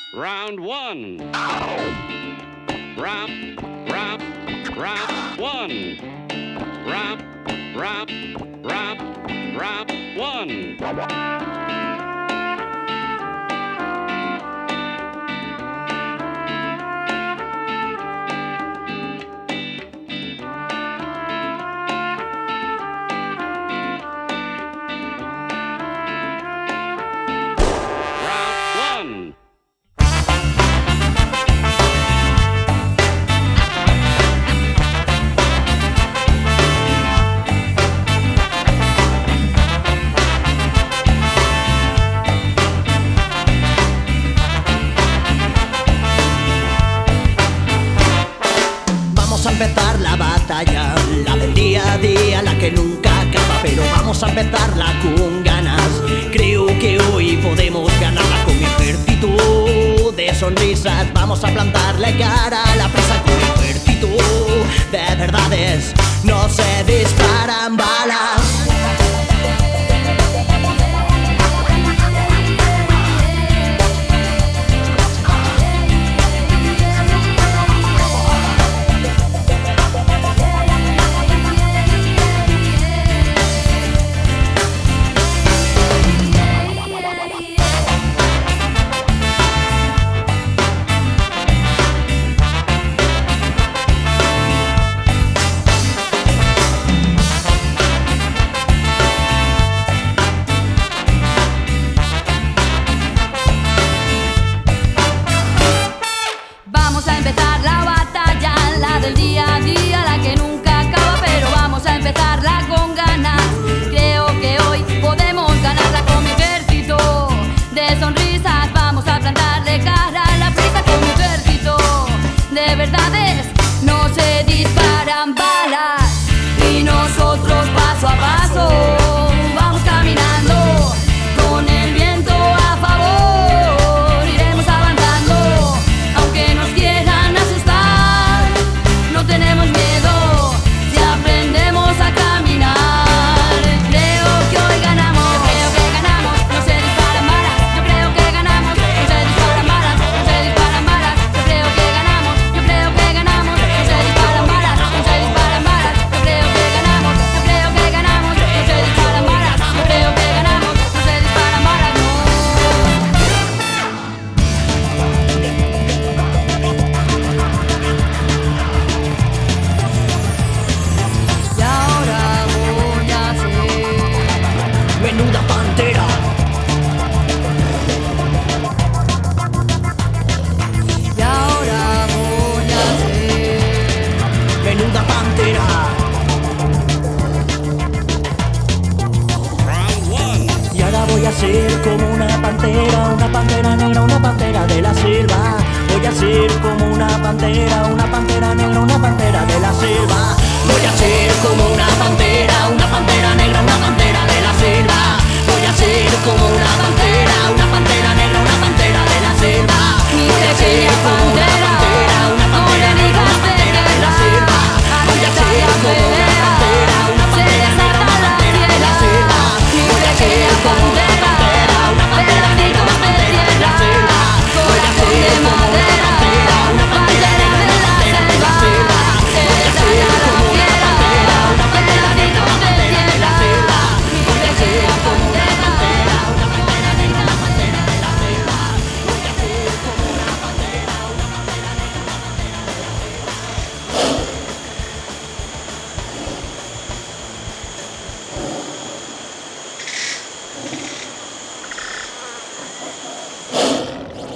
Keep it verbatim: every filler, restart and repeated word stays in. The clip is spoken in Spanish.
Round one. Round, round, round one. Round, round, round, round one. Vamos a empezar la batalla, la del día a día, la que nunca acaba, pero vamos a empezarla con ganas. Creo que hoy podemos ganarla con mi ejército de sonrisas. Vamos a plantarle cara a la presa con mi ejército de verdades. No se disparan balas. Vamos a empezar la batalla, la del día a día, la que nunca acaba, pero vamos a empezarla con ganas. Creo que hoy podemos ganarla con mi ejército de sonrisas. Vamos a plantarle cara